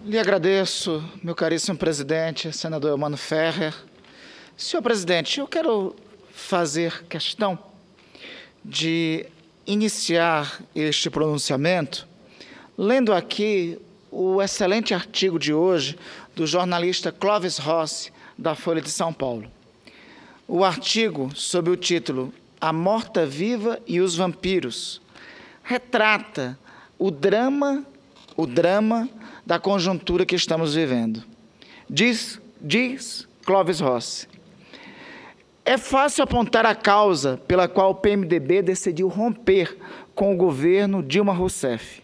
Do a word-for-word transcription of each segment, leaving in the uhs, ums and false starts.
Lhe agradeço, meu caríssimo presidente, senador Eumano Ferrer. Senhor presidente, eu quero fazer questão de iniciar este pronunciamento lendo aqui o excelente artigo de hoje do jornalista Clóvis Rossi, da Folha de São Paulo. O artigo, sob o título A Morta-Viva e os Vampiros, retrata o drama, o drama da conjuntura que estamos vivendo. Diz, diz Clóvis Rossi: é fácil apontar a causa pela qual o P M D B decidiu romper com o governo Dilma Rousseff.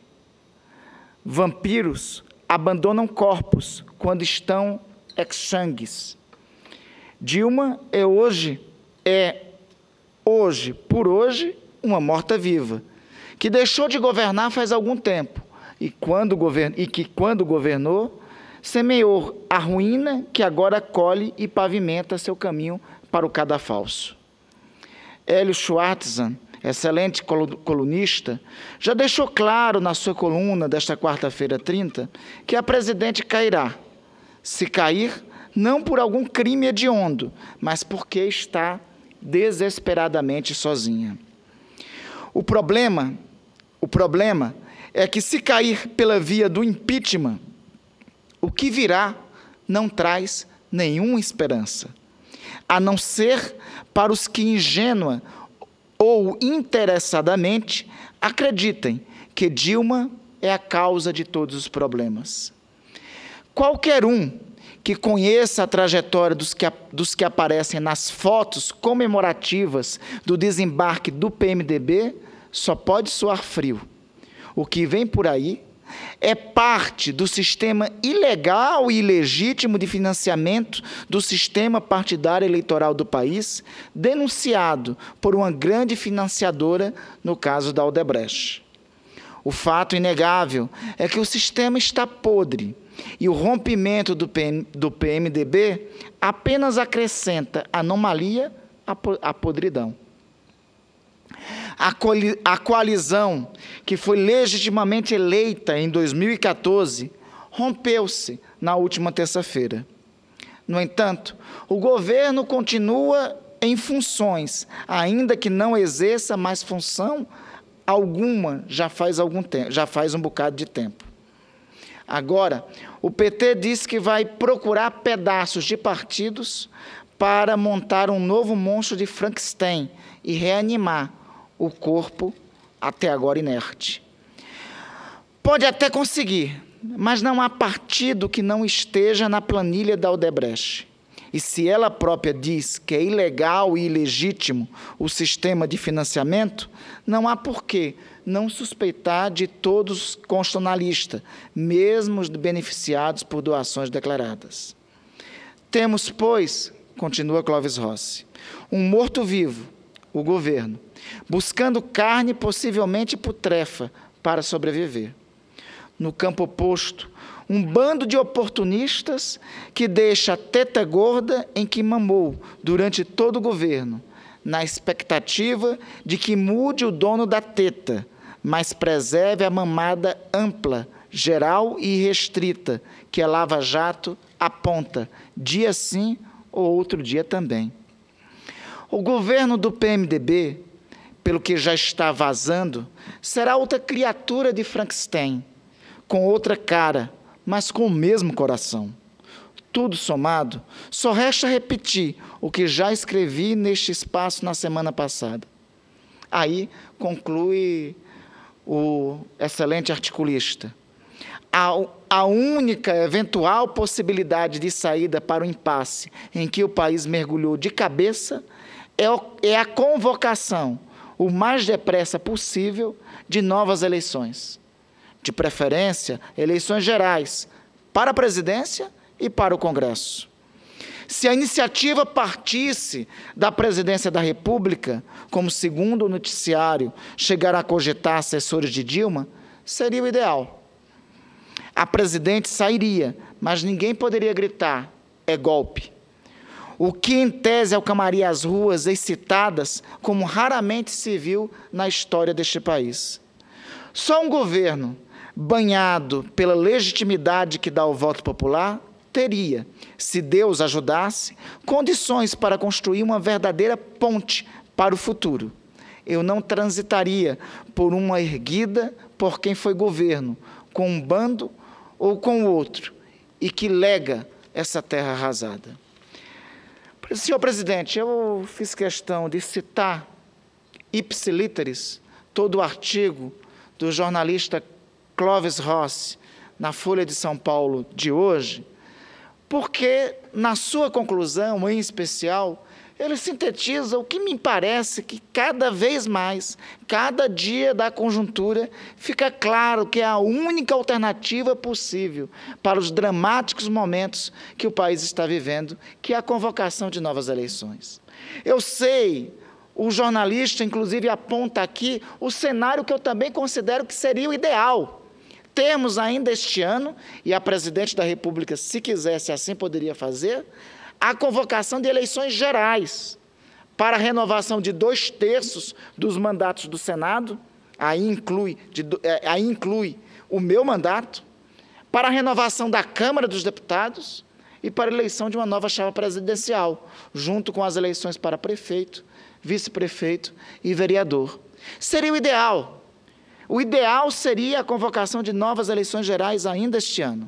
Vampiros abandonam corpos quando estão exsangues. Dilma é hoje, é hoje, por hoje, uma morta-viva, que deixou de governar faz algum tempo, e, quando govern... e que, quando governou, semeou a ruína que agora colhe e pavimenta seu caminho para o cadafalso. Hélio Schwartzman, excelente colunista, já deixou claro na sua coluna desta quarta-feira trinta que a presidente cairá. Se cair, não por algum crime hediondo, mas porque está desesperadamente sozinha. O problema, o problema é que, se cair pela via do impeachment, o que virá não traz nenhuma esperança, a não ser para os que ingênua ou interessadamente acreditem que Dilma é a causa de todos os problemas. Qualquer um que conheça a trajetória dos que, dos que aparecem nas fotos comemorativas do desembarque do P M D B só pode soar frio. O que vem por aí é parte do sistema ilegal e ilegítimo de financiamento do sistema partidário eleitoral do país, denunciado por uma grande financiadora no caso da Odebrecht. O fato inegável é que o sistema está podre e o rompimento do P M D B apenas acrescenta anomalia à podridão. A coalizão, que foi legitimamente eleita em dois mil e quatorze, rompeu-se na última terça-feira. No entanto, o governo continua em funções, ainda que não exerça mais função alguma já faz, algum tempo, já faz um bocado de tempo. Agora, o P T diz que vai procurar pedaços de partidos para montar um novo monstro de Frankenstein e reanimar o corpo até agora inerte. Pode até conseguir, mas não há partido que não esteja na planilha da Odebrecht. E se ela própria diz que é ilegal e ilegítimo o sistema de financiamento, não há porquê não suspeitar de todos que constam na lista, mesmo os beneficiados por doações declaradas. Temos, pois, continua Clóvis Rossi, um morto-vivo, o governo, buscando carne possivelmente putrefa para sobreviver. No campo oposto, um bando de oportunistas que deixa a teta gorda em que mamou durante todo o governo, na expectativa de que mude o dono da teta, mas preserve a mamada ampla, geral e restrita, que a Lava Jato aponta, dia sim ou outro dia também. O governo do P M D B, pelo que já está vazando, será outra criatura de Frankenstein, com outra cara, mas com o mesmo coração. Tudo somado, só resta repetir o que já escrevi neste espaço na semana passada. Aí conclui o excelente articulista: a, a única eventual possibilidade de saída para o impasse em que o país mergulhou de cabeça é, o, é a convocação, o mais depressa possível, de novas eleições. De preferência, eleições gerais, para a presidência e para o Congresso. Se a iniciativa partisse da presidência da República, como segundo o noticiário chegaram a cogitar assessores de Dilma, seria o ideal. A presidente sairia, mas ninguém poderia gritar: é golpe. O que, em tese, acalmaria as ruas excitadas, como raramente se viu na história deste país. Só um governo banhado pela legitimidade que dá o voto popular, teria, se Deus ajudasse, condições para construir uma verdadeira ponte para o futuro. Eu não transitaria por uma erguida por quem foi governo, com um bando ou com o outro, e que lega essa terra arrasada. Senhor presidente, eu fiz questão de citar ipsi literis todo o artigo do jornalista Clóvis Rossi na Folha de São Paulo de hoje, porque na sua conclusão, em especial, ele sintetiza o que me parece que cada vez mais, cada dia da conjuntura, fica claro que é a única alternativa possível para os dramáticos momentos que o país está vivendo, que é a convocação de novas eleições. Eu sei, o jornalista, inclusive, aponta aqui o cenário que eu também considero que seria o ideal. Temos ainda este ano, e a presidente da República, se quisesse assim, poderia fazer, a convocação de eleições gerais para a renovação de dois terços dos mandatos do Senado, aí inclui, de, aí inclui o meu mandato, para a renovação da Câmara dos Deputados e para a eleição de uma nova chapa presidencial, junto com as eleições para prefeito, vice-prefeito e vereador. Seria o ideal. O ideal seria a convocação de novas eleições gerais ainda este ano.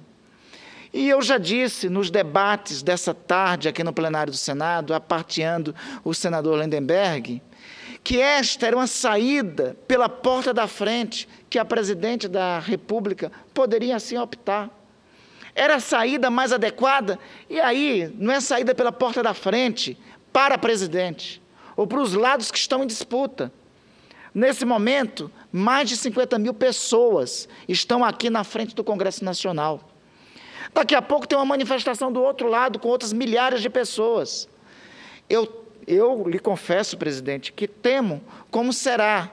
E eu já disse nos debates dessa tarde aqui no plenário do Senado, aparteando o senador Lindenberg, que esta era uma saída pela porta da frente que a presidente da República poderia assim optar. Era a saída mais adequada, e aí não é saída pela porta da frente para a presidente, ou para os lados que estão em disputa. Nesse momento, mais de cinquenta mil pessoas estão aqui na frente do Congresso Nacional. Daqui a pouco tem uma manifestação do outro lado, com outras milhares de pessoas. Eu, eu lhe confesso, presidente, que temo como será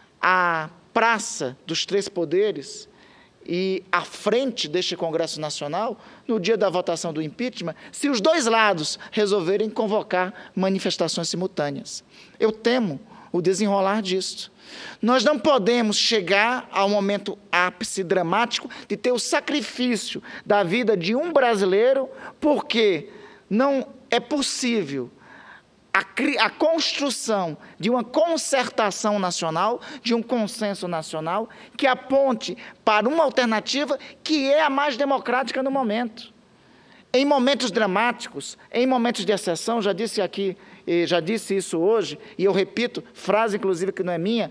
a Praça dos Três Poderes e a frente deste Congresso Nacional, no dia da votação do impeachment, se os dois lados resolverem convocar manifestações simultâneas. Eu temo o desenrolar disso. Nós não podemos chegar ao momento ápice dramático de ter o sacrifício da vida de um brasileiro, porque não é possível a, a construção de uma concertação nacional, de um consenso nacional, que aponte para uma alternativa que é a mais democrática no momento. Em momentos dramáticos, em momentos de exceção, já disse aqui, já disse isso hoje, e eu repito, frase inclusive que não é minha,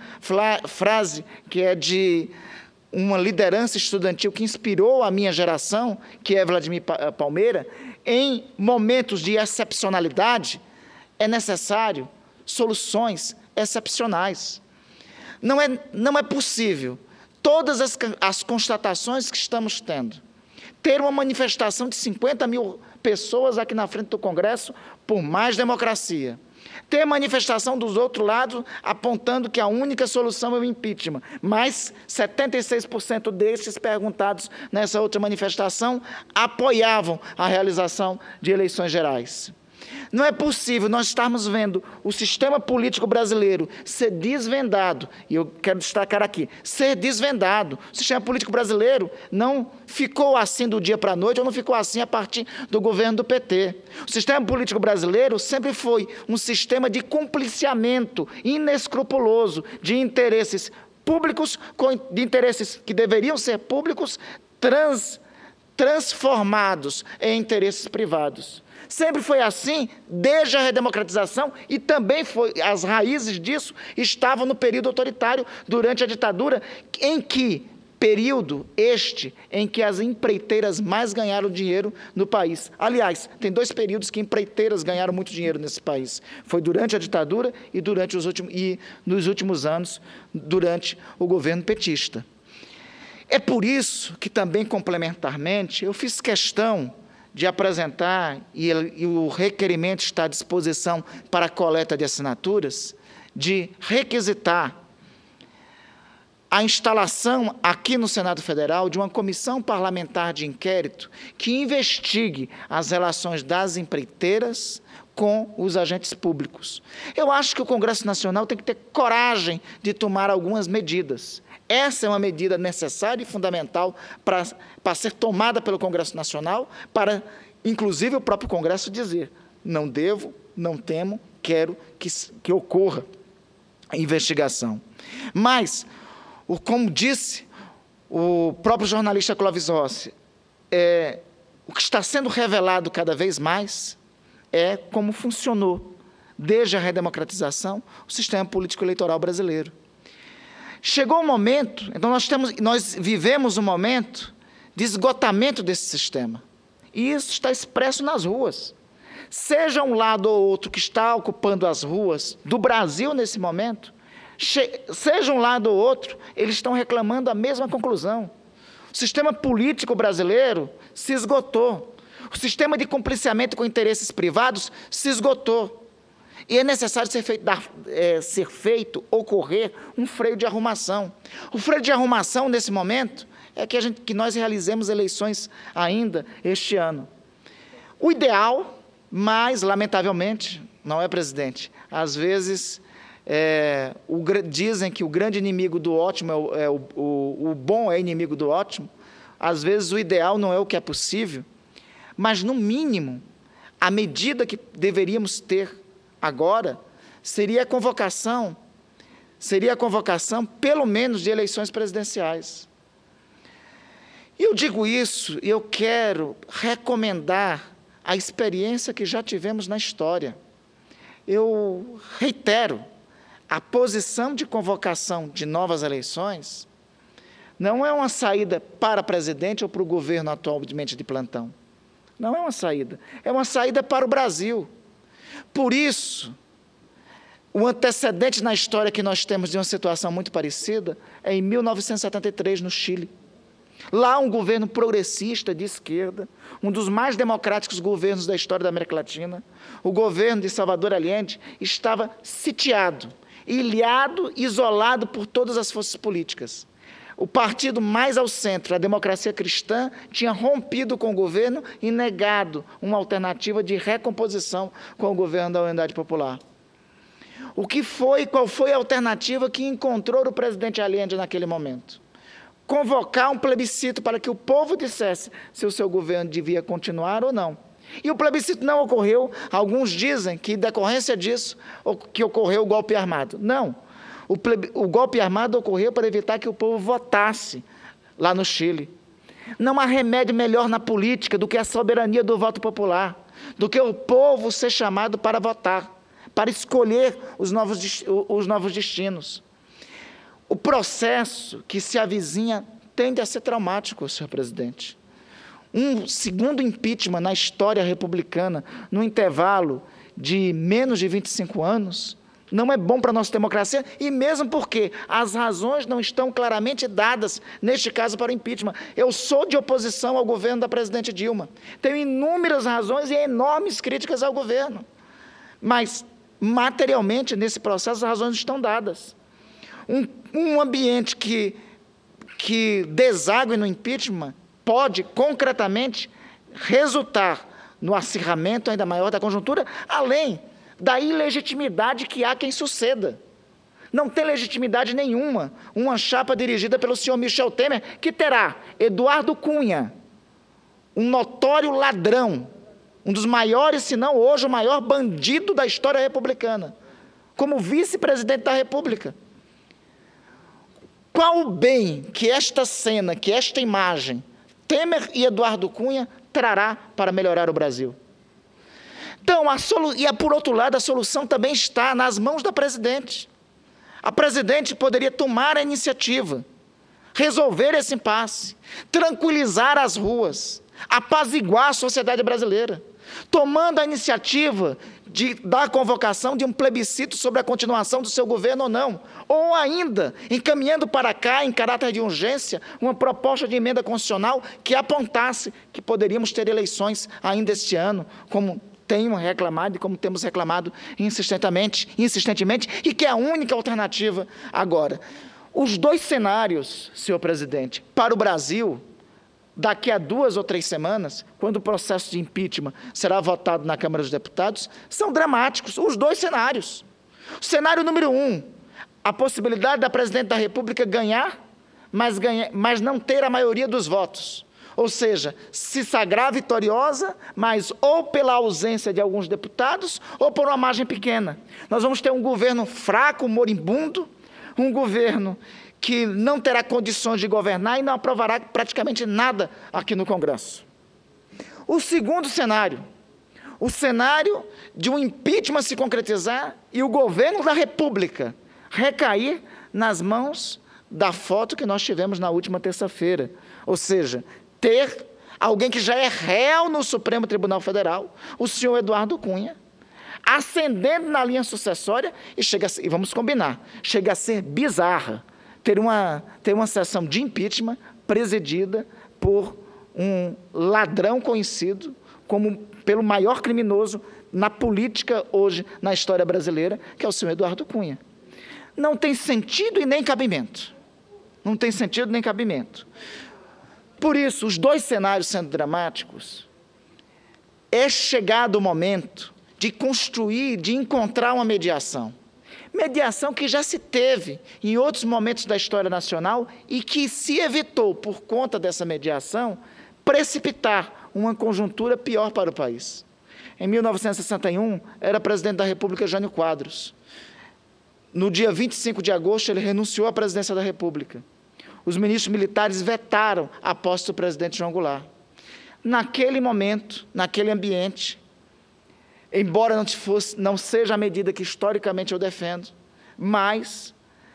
frase que é de uma liderança estudantil que inspirou a minha geração, que é Vladimir Palmeira, em momentos de excepcionalidade, é necessário soluções excepcionais. Não é, não é possível todas as, as constatações que estamos tendo, ter uma manifestação de cinquenta mil pessoas aqui na frente do Congresso por mais democracia. Ter manifestação dos outros lados apontando que a única solução é o impeachment, mas setenta e seis por cento desses perguntados nessa outra manifestação apoiavam a realização de eleições gerais. Não é possível nós estarmos vendo o sistema político brasileiro ser desvendado, e eu quero destacar aqui, ser desvendado. O sistema político brasileiro não ficou assim do dia para a noite, ou não ficou assim a partir do governo do P T. O sistema político brasileiro sempre foi um sistema de compliciamento inescrupuloso de interesses públicos, de interesses que deveriam ser públicos, trans, transformados em interesses privados. Sempre foi assim, desde a redemocratização, e também foi, as raízes disso estavam no período autoritário, durante a ditadura, em que período este em que as empreiteiras mais ganharam dinheiro no país. Aliás, tem dois períodos que empreiteiras ganharam muito dinheiro nesse país. Foi durante a ditadura e, durante os últimos, e nos últimos anos, durante o governo petista. É por isso que também, complementarmente, eu fiz questão de apresentar, e, e o requerimento está à disposição para a coleta de assinaturas, de requisitar a instalação aqui no Senado Federal de uma comissão parlamentar de inquérito que investigue as relações das empreiteiras com os agentes públicos. Eu acho que o Congresso Nacional tem que ter coragem de tomar algumas medidas. Essa é uma medida necessária e fundamental para, para ser tomada pelo Congresso Nacional, para, inclusive, o próprio Congresso dizer: não devo, não temo, quero que, que ocorra a investigação. Mas, o, como disse o próprio jornalista Clóvis Rossi, é, o que está sendo revelado cada vez mais é como funcionou, desde a redemocratização, o sistema político-eleitoral brasileiro. Chegou um momento, então nós, temos, nós vivemos um momento de esgotamento desse sistema. E isso está expresso nas ruas. Seja um lado ou outro que está ocupando as ruas do Brasil nesse momento, seja um lado ou outro, eles estão reclamando a mesma conclusão. O sistema político brasileiro se esgotou. O sistema de compliciamento com interesses privados se esgotou. E é necessário ser feito, dar, é, ser feito, ocorrer, um freio de arrumação. O freio de arrumação, nesse momento, é que, a gente, que nós realizemos eleições ainda este ano. O ideal, mas, lamentavelmente, não é, presidente, às vezes, é, o, dizem que o grande inimigo do ótimo, é, o, é o, o, o bom é inimigo do ótimo, às vezes o ideal não é o que é possível, mas, no mínimo, a medida que deveríamos ter agora seria a convocação, seria a convocação, pelo menos, de eleições presidenciais. E eu digo isso, e eu quero recomendar a experiência que já tivemos na história. Eu reitero, a posição de convocação de novas eleições não é uma saída para presidente ou para o governo atualmente de plantão. Não é uma saída, é uma saída para o Brasil. Por isso, o antecedente na história que nós temos de uma situação muito parecida é em mil novecentos e setenta e três, no Chile. Lá, um governo progressista de esquerda, um dos mais democráticos governos da história da América Latina, o governo de Salvador Allende, estava sitiado, ilhado, isolado por todas as forças políticas. O partido mais ao centro, a Democracia Cristã, tinha rompido com o governo e negado uma alternativa de recomposição com o governo da Unidade Popular. O que foi, qual foi a alternativa que encontrou o presidente Allende naquele momento? Convocar um plebiscito para que o povo dissesse se o seu governo devia continuar ou não. E o plebiscito não ocorreu. Alguns dizem que, em decorrência disso, que ocorreu o golpe armado. Não. O, pleb... o golpe armado ocorreu para evitar que o povo votasse lá no Chile. Não há remédio melhor na política do que a soberania do voto popular, do que o povo ser chamado para votar, para escolher os novos, os novos destinos. O processo que se avizinha tende a ser traumático, senhor presidente. Um segundo impeachment na história republicana, no intervalo de menos de vinte e cinco anos, não é bom para a nossa democracia, e mesmo porque as razões não estão claramente dadas, neste caso, para o impeachment. Eu sou de oposição ao governo da presidente Dilma. Tenho inúmeras razões e enormes críticas ao governo. Mas, materialmente, nesse processo, as razões estão dadas. Um, um ambiente que, que desague no impeachment pode, concretamente, resultar no acirramento ainda maior da conjuntura, além da ilegitimidade que há quem suceda. Não tem legitimidade nenhuma uma chapa dirigida pelo senhor Michel Temer, que terá Eduardo Cunha, um notório ladrão, um dos maiores, se não hoje o maior bandido da história republicana, como vice-presidente da República. Qual o bem que esta cena, que esta imagem, Temer e Eduardo Cunha, trará para melhorar o Brasil? Então, a solu... e por outro lado, a solução também está nas mãos da presidente. A presidente poderia tomar a iniciativa, resolver esse impasse, tranquilizar as ruas, apaziguar a sociedade brasileira, tomando a iniciativa de, da convocação de um plebiscito sobre a continuação do seu governo ou não, ou ainda encaminhando para cá, em caráter de urgência, uma proposta de emenda constitucional que apontasse que poderíamos ter eleições ainda este ano, como tenho reclamado e como temos reclamado insistentemente, insistentemente, e que é a única alternativa agora. Os dois cenários, senhor presidente, para o Brasil, daqui a duas ou três semanas, quando o processo de impeachment será votado na Câmara dos Deputados, são dramáticos, os dois cenários. O cenário número um, a possibilidade da presidente da República ganhar mas, ganha, mas não ter a maioria dos votos. Ou seja, se sagrar vitoriosa, mas ou pela ausência de alguns deputados, ou por uma margem pequena. Nós vamos ter um governo fraco, moribundo, um governo que não terá condições de governar e não aprovará praticamente nada aqui no Congresso. O segundo cenário, o cenário de um impeachment se concretizar e o governo da República recair nas mãos da foto que nós tivemos na última terça-feira. Ou seja, ter alguém que já é réu no Supremo Tribunal Federal, o senhor Eduardo Cunha, ascendendo na linha sucessória, e, chega a ser, e vamos combinar, chega a ser bizarra ter uma, ter uma sessão de impeachment presidida por um ladrão conhecido como pelo maior criminoso na política hoje, na história brasileira, que é o senhor Eduardo Cunha. Não tem sentido e nem cabimento. Não tem sentido nem cabimento. Por isso, os dois cenários sendo dramáticos, é chegado o momento de construir, de encontrar uma mediação. Mediação que já se teve em outros momentos da história nacional e que se evitou, por conta dessa mediação, precipitar uma conjuntura pior para o país. Em mil novecentos e sessenta e um, era presidente da República Jânio Quadros. No dia vinte e cinco de agosto, ele renunciou à presidência da República. Os ministros militares vetaram a posse do presidente João Goulart. Naquele momento, naquele ambiente, embora não, fosse, não seja a medida que historicamente eu defendo, mas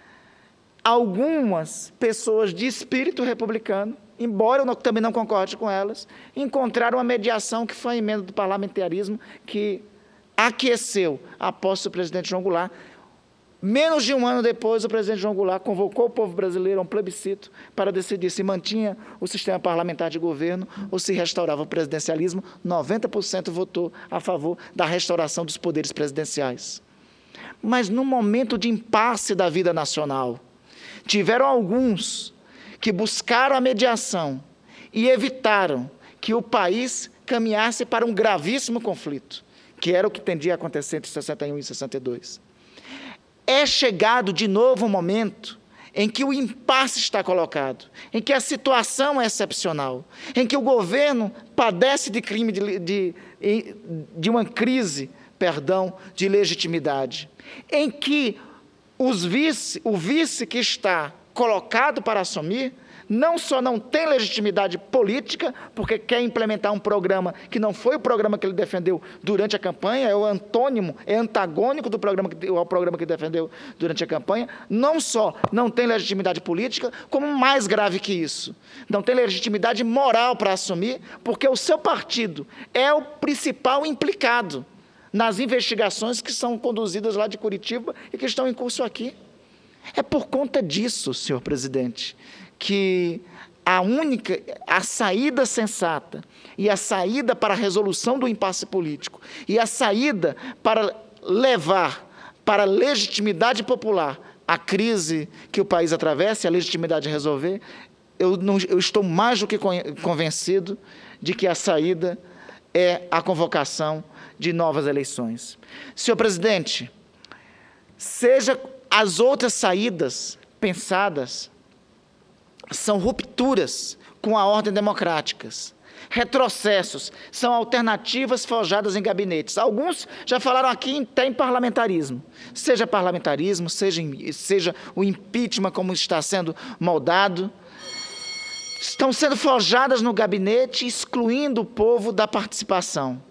algumas pessoas de espírito republicano, embora eu não, também não concorde com elas, encontraram uma mediação que foi a emenda do parlamentarismo que aqueceu a posse do presidente João Goulart. Menos de um ano depois, o presidente João Goulart convocou o povo brasileiro a um plebiscito para decidir se mantinha o sistema parlamentar de governo ou se restaurava o presidencialismo. noventa por cento votou a favor da restauração dos poderes presidenciais. Mas, no momento de impasse da vida nacional, tiveram alguns que buscaram a mediação e evitaram que o país caminhasse para um gravíssimo conflito, que era o que tendia a acontecer entre sessenta e um e sessenta e dois. É chegado de novo um momento em que o impasse está colocado, em que a situação é excepcional, em que o governo padece de crime, de, de, de uma crise, perdão, de legitimidade, em que os vice, o vice que está colocado para assumir, não só não tem legitimidade política, porque quer implementar um programa que não foi o programa que ele defendeu durante a campanha, é o antônimo, é antagônico do programa que, ao programa que ele defendeu durante a campanha, não só não tem legitimidade política, como mais grave que isso, não tem legitimidade moral para assumir, porque o seu partido é o principal implicado nas investigações que são conduzidas lá de Curitiba e que estão em curso aqui. É por conta disso, senhor presidente, que a única, a saída sensata e a saída para a resolução do impasse político e a saída para levar para a legitimidade popular a crise que o país atravessa, a legitimidade de resolver, eu, não, eu estou mais do que convencido de que a saída é a convocação de novas eleições. Senhor presidente, seja as outras saídas pensadas, são rupturas com a ordem democráticas, retrocessos, são alternativas forjadas em gabinetes. Alguns já falaram aqui em, tem parlamentarismo, seja parlamentarismo, seja, seja o impeachment como está sendo moldado, estão sendo forjadas no gabinete, excluindo o povo da participação.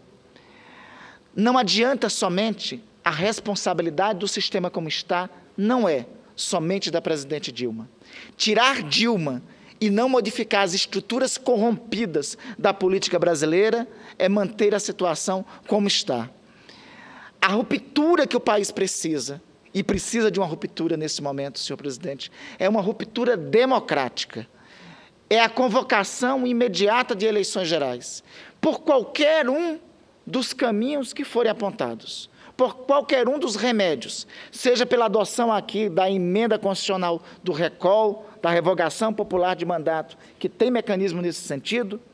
Não adianta somente a responsabilidade do sistema como está, não é somente da presidente Dilma. Tirar Dilma e não modificar as estruturas corrompidas da política brasileira é manter a situação como está. A ruptura que o país precisa, e precisa de uma ruptura nesse momento, senhor presidente, é uma ruptura democrática. É a convocação imediata de eleições gerais, por qualquer um dos caminhos que forem apontados, por qualquer um dos remédios, seja pela adoção aqui da emenda constitucional do recall, da revogação popular de mandato, que tem mecanismo nesse sentido,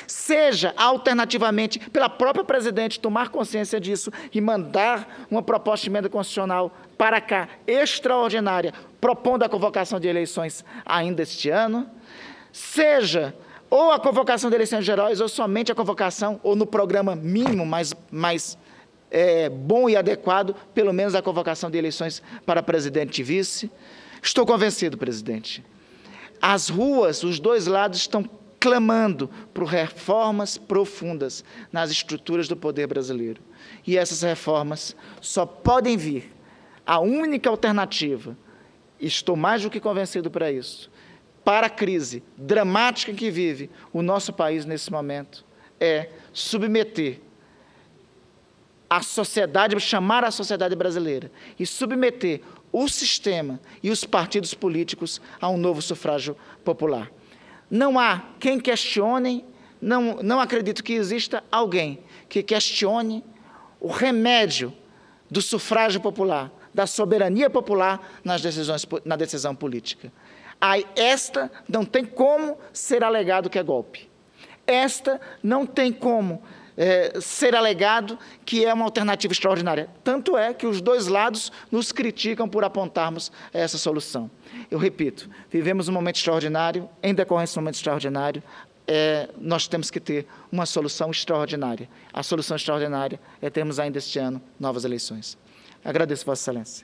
seja, alternativamente, pela própria presidente tomar consciência disso e mandar uma proposta de emenda constitucional para cá, extraordinária, propondo a convocação de eleições ainda este ano, seja ou a convocação de eleições gerais, ou somente a convocação, ou no programa mínimo mais, mais é, bom e adequado, pelo menos a convocação de eleições para presidente e vice. Estou convencido, presidente. As ruas, os dois lados estão clamando por reformas profundas nas estruturas do poder brasileiro. E essas reformas só podem vir. A única alternativa, estou mais do que convencido para isso, para a crise dramática em que vive o nosso país nesse momento, é submeter a sociedade, chamar a sociedade brasileira e submeter o sistema e os partidos políticos a um novo sufrágio popular. Não há quem questione, não, não acredito que exista alguém que questione o remédio do sufrágio popular, da soberania popular nas decisões, na decisão política. Aí, esta não tem como ser alegado que é golpe. Esta não tem como é, ser alegado que é uma alternativa extraordinária. Tanto é que os dois lados nos criticam por apontarmos essa solução. Eu repito, vivemos um momento extraordinário, em decorrência de um momento extraordinário, é, nós temos que ter uma solução extraordinária. A solução extraordinária é termos ainda este ano novas eleições. Agradeço, Vossa Excelência.